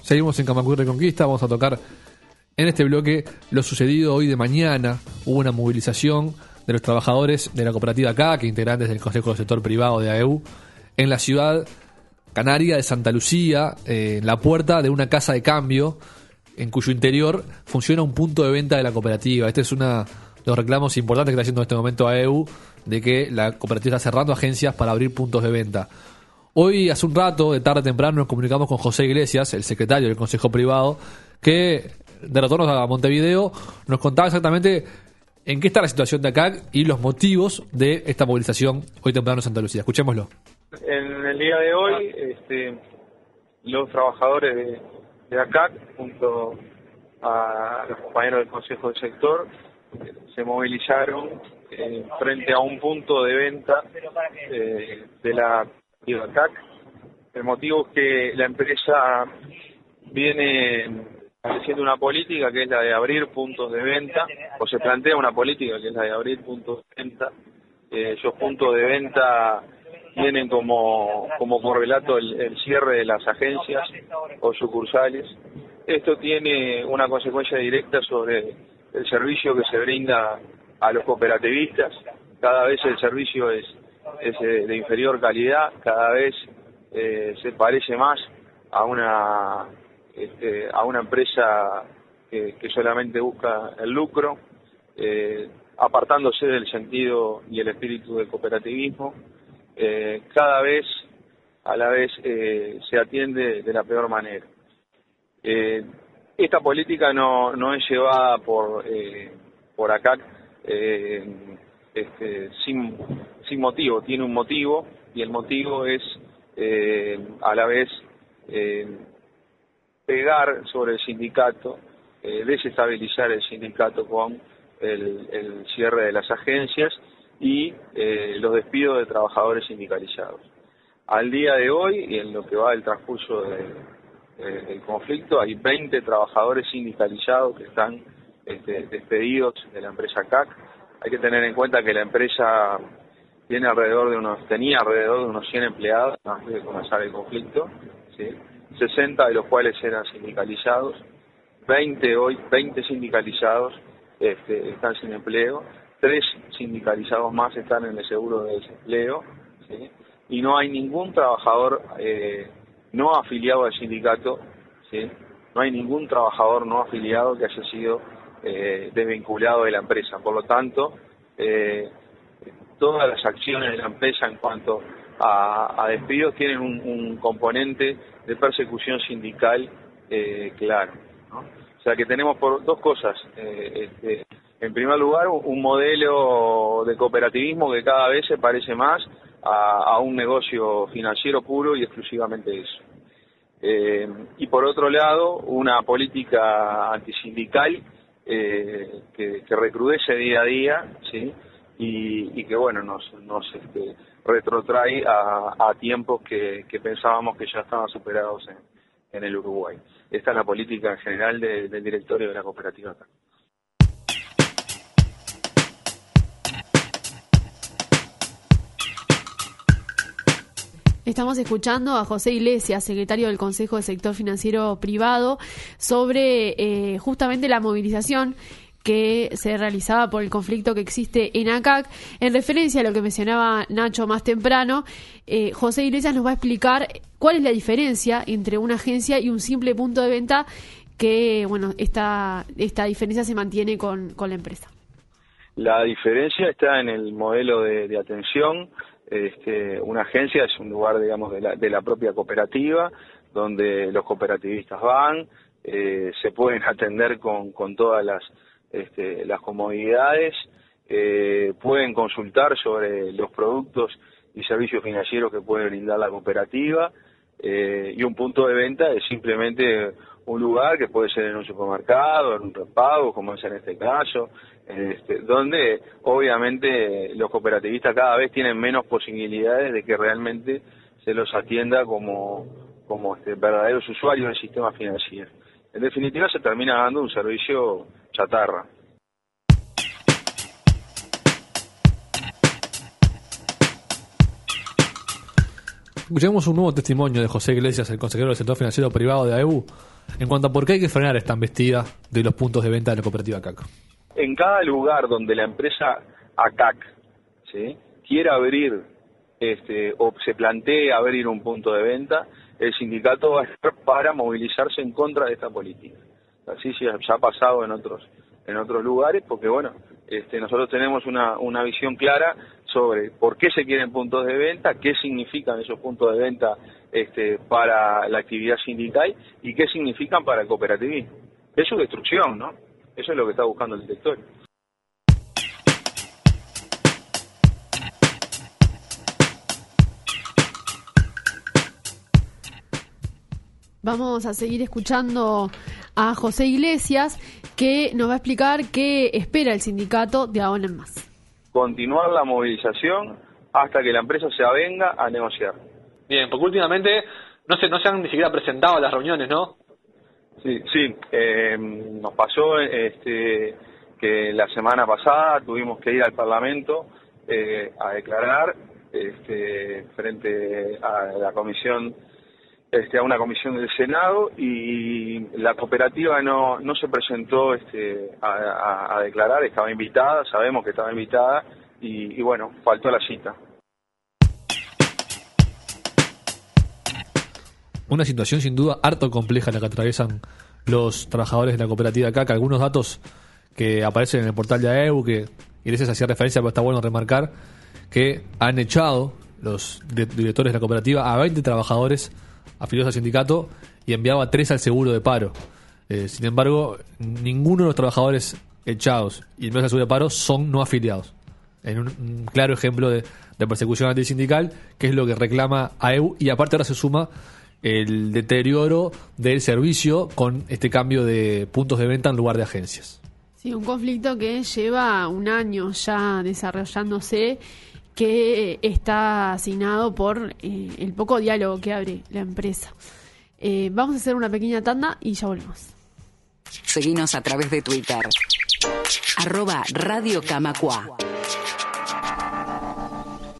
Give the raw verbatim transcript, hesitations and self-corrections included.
Seguimos en Camacú Reconquista, vamos a tocar en este bloque lo sucedido hoy de mañana. Hubo una movilización de los trabajadores de la cooperativa C A C, integrantes del Consejo del Sector Privado de A E U, en la ciudad canaria de Santa Lucía, eh, en la puerta de una casa de cambio, en cuyo interior funciona un punto de venta de la cooperativa. Este es uno de los reclamos importantes que está haciendo en este momento A E U, de que la cooperativa está cerrando agencias para abrir puntos de venta. Hoy, hace un rato, de tarde temprano, nos comunicamos con José Iglesias, el secretario del Consejo Privado, que, de retorno a Montevideo, nos contaba exactamente en qué está la situación de A C A C y los motivos de esta movilización hoy temprano en Santa Lucía. Escuchémoslo. En el día de hoy, este, los trabajadores de, de A C A C, junto a los compañeros del Consejo del Sector, se movilizaron eh, frente a un punto de venta eh, de la A C A C. El motivo es que la empresa viene haciendo una política que es la de abrir puntos de venta, o se plantea una política que es la de abrir puntos de venta. Eh, esos puntos de venta tienen como, como correlato el, el cierre de las agencias o sucursales. Esto tiene una consecuencia directa sobre el servicio que se brinda a los cooperativistas. Cada vez el servicio es, es de inferior calidad, cada vez eh, se parece más a una, este, a una empresa que, que solamente busca el lucro, eh, apartándose del sentido y el espíritu del cooperativismo. Eh, cada vez a la vez eh, se atiende de la peor manera. Eh, esta política no, no es llevada por eh, por A C A C eh, este, sin, sin motivo, tiene un motivo, y el motivo es eh, a la vez eh, pegar sobre el sindicato, eh, desestabilizar el sindicato con el, el cierre de las agencias y eh, los despidos de trabajadores sindicalizados. Al día de hoy, y en lo que va del transcurso de, de, del conflicto, hay veinte trabajadores sindicalizados que están este, despedidos de la empresa C A C. Hay que tener en cuenta que la empresa tiene alrededor de unos, tenía alrededor de unos cien empleados antes de comenzar el conflicto, ¿sí? sesenta de los cuales eran sindicalizados, veinte hoy, veinte sindicalizados este, están sin empleo. Tres sindicalizados más están en el seguro de desempleo, ¿sí? Y no hay ningún trabajador eh, no afiliado al sindicato, ¿sí? No hay ningún trabajador no afiliado que haya sido eh, desvinculado de la empresa. Por lo tanto, eh, todas las acciones de la empresa en cuanto a, a despidos tienen un, un componente de persecución sindical eh, claro, ¿no? O sea que tenemos por dos cosas. Eh, este, En primer lugar, un modelo de cooperativismo que cada vez se parece más a, a un negocio financiero puro y exclusivamente eso. Eh, y por otro lado, una política antisindical eh, que, que recrudece día a día, ¿sí? y, y que bueno nos, nos este, retrotrae a, a tiempos que, que pensábamos que ya estaban superados en, en el Uruguay. Esta es la política en general de, del directorio de la cooperativa acá. Estamos escuchando a José Iglesias, secretario del Consejo del Sector Financiero Privado, sobre eh, justamente la movilización que se realizaba por el conflicto que existe en A C A C. En referencia a lo que mencionaba Nacho más temprano, eh, José Iglesias nos va a explicar cuál es la diferencia entre una agencia y un simple punto de venta, que bueno, esta, esta diferencia se mantiene con, con la empresa. La diferencia está en el modelo de, de atención. Este, una agencia es un lugar, digamos, de la, de la propia cooperativa, donde los cooperativistas van, eh, se pueden atender con, con todas las, este, las comodidades, eh, pueden consultar sobre los productos y servicios financieros que puede brindar la cooperativa, eh, y un punto de venta es simplemente un lugar que puede ser en un supermercado, en un repago, como es en este caso, este, donde obviamente los cooperativistas cada vez tienen menos posibilidades de que realmente se los atienda como, como este, verdaderos usuarios del sistema financiero. En definitiva, se termina dando un servicio chatarra. Escuchemos un nuevo testimonio de José Iglesias, el consejero del sector financiero privado de A E U, en cuanto a por qué hay que frenar esta embestida de los puntos de venta de la cooperativa A C A C. En cada lugar donde la empresa A C A C, ¿sí?, quiera abrir este, o se plantea abrir un punto de venta, el sindicato va a estar para movilizarse en contra de esta política. Así ya ha pasado en otros en otros lugares, porque bueno, este, nosotros tenemos una, una visión clara sobre por qué se quieren puntos de venta, qué significan esos puntos de venta este, para la actividad sindical y qué significan para el cooperativismo. Es su destrucción, ¿no? Eso es lo que está buscando el directorio. Vamos a seguir escuchando a José Iglesias, que nos va a explicar qué espera el sindicato de ahora en más. Continuar la movilización hasta que la empresa se avenga a negociar. Bien, porque últimamente no se, no se han ni siquiera presentado a las reuniones, ¿no? Sí, sí. Eh, nos pasó este, que la semana pasada tuvimos que ir al Parlamento eh, a declarar este, frente a la comisión, este, a una comisión del Senado, y la cooperativa no no se presentó este, a, a, a declarar. Estaba invitada, sabemos que estaba invitada, y, y bueno, faltó la cita. Una situación sin duda harto compleja la que atraviesan los trabajadores de la cooperativa A C A C. Algunos datos que aparecen en el portal de A E U, que Iglesias hacía referencia, pero está bueno remarcar, que han echado los directores de la cooperativa a veinte trabajadores afiliados al sindicato y enviado a tres al seguro de paro. Eh, sin embargo, ninguno de los trabajadores echados y enviados al seguro de paro son no afiliados. En un, un claro ejemplo de, de persecución antisindical, que es lo que reclama A E U, y aparte ahora se suma el deterioro del servicio con este cambio de puntos de venta en lugar de agencias. Sí, un conflicto que lleva un año ya desarrollándose, que está asignado por eh, el poco diálogo que abre la empresa. Eh, vamos a hacer una pequeña tanda y ya volvemos. Seguinos a través de Twitter. Arroba Radio Camacua.